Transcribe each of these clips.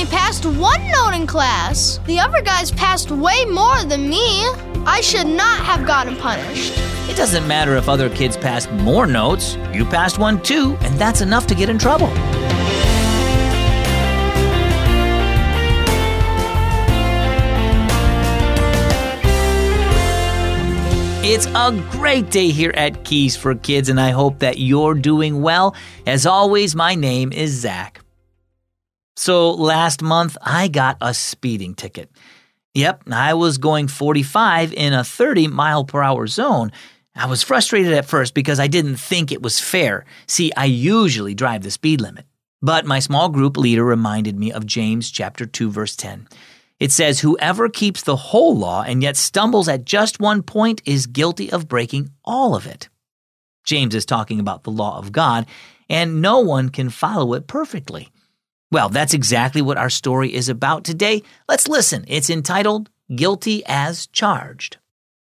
passed one note in class. The other guys passed way more than me. I should not have gotten punished. It doesn't matter if other kids passed more notes. You passed one too, and that's enough to get in trouble. It's a great day here at Keys for Kids, and I hope that you're doing well. As always, my name is Zach. So last month, I got a speeding ticket. Yep, I was going 45 in a 30-mile-per-hour zone. I was frustrated at first because I didn't think it was fair. See, I usually drive the speed limit. But my small group leader reminded me of James chapter 2, verse 10. It says, "Whoever keeps the whole law and yet stumbles at just one point is guilty of breaking all of it." James is talking about the law of God, and no one can follow it perfectly. Well, that's exactly what our story is about today. Let's listen. It's entitled, Guilty as Charged.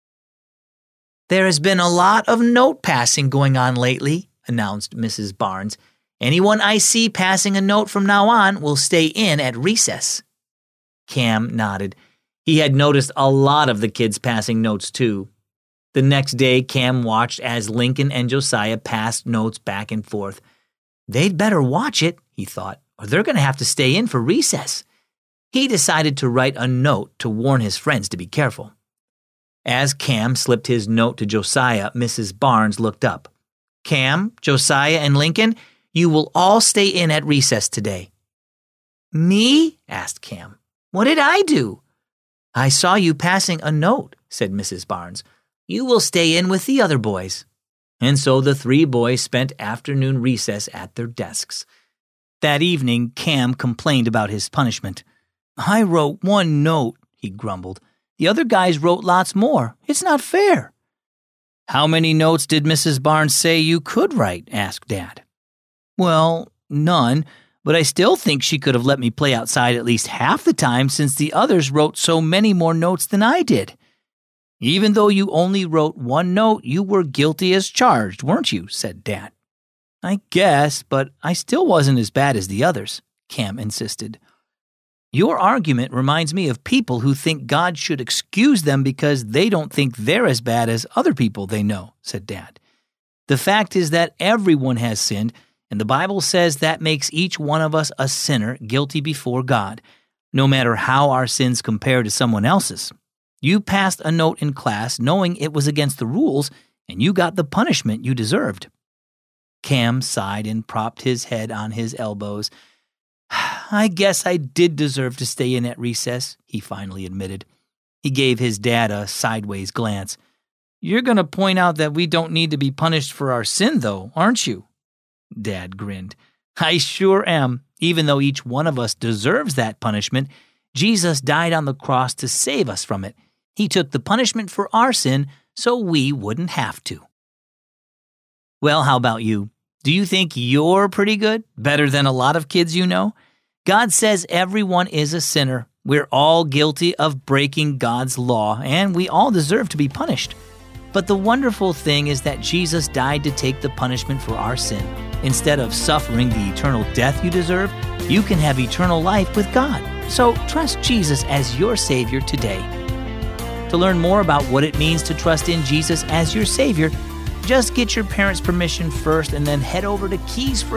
"There has been a lot of note passing going on lately," announced Mrs. Barnes. "Anyone I see passing a note from now on will stay in at recess." Cam nodded. He had noticed a lot of the kids passing notes too. The next day, Cam watched as Lincoln and Josiah passed notes back and forth. They'd better watch it, he thought, or they're going to have to stay in for recess. He decided to write a note to warn his friends to be careful. As Cam slipped his note to Josiah, Mrs. Barnes looked up. "Cam, Josiah, and Lincoln, you will all stay in at recess today." "Me?" asked Cam. "What did I do?" "I saw you passing a note," said Mrs. Barnes. "You will stay in with the other boys." And so the three boys spent afternoon recess at their desks. That evening, Cam complained about his punishment. "I wrote one note," he grumbled. "The other guys wrote lots more. It's not fair." "How many notes did Mrs. Barnes say you could write?" asked Dad. "Well, none. But I still think she could have let me play outside at least half the time since the others wrote so many more notes than I did." "Even though you only wrote one note, you were guilty as charged, weren't you?" said Dad. "I guess, but I still wasn't as bad as the others," Cam insisted. "Your argument reminds me of people who think God should excuse them because they don't think they're as bad as other people they know," said Dad. "The fact is that everyone has sinned, and the Bible says that makes each one of us a sinner guilty before God, no matter how our sins compare to someone else's. You passed a note in class knowing it was against the rules, and you got the punishment you deserved." Cam sighed and propped his head on his elbows. "I guess I did deserve to stay in at recess," he finally admitted. He gave his dad a sideways glance. "You're going to point out that we don't need to be punished for our sin, though, aren't you?" Dad grinned. "I sure am. Even though each one of us deserves that punishment, Jesus died on the cross to save us from it. He took the punishment for our sin so we wouldn't have to." Well, how about you? Do you think you're pretty good? Better than a lot of kids you know? God says everyone is a sinner. We're all guilty of breaking God's law, and we all deserve to be punished. But the wonderful thing is that Jesus died to take the punishment for our sin. Instead of suffering the eternal death you deserve, you can have eternal life with God. So trust Jesus as your Savior today. To learn more about what it means to trust in Jesus as your Savior, just get your parents' permission first and then head over to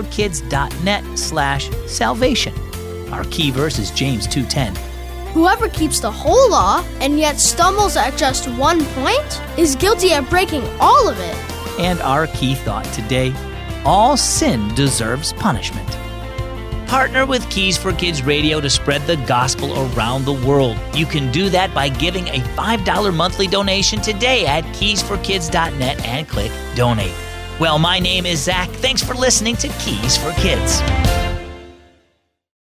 keysforkids.net/salvation. Our key verse is James 2:10. "Whoever keeps the whole law and yet stumbles at just one point is guilty of breaking all of it." And our key thought today, all sin deserves punishment. Partner with Keys for Kids Radio to spread the gospel around the world. You can do that by giving a $5 monthly donation today at keysforkids.net and click Donate. Well, my name is Zach. Thanks for listening to Keys for Kids.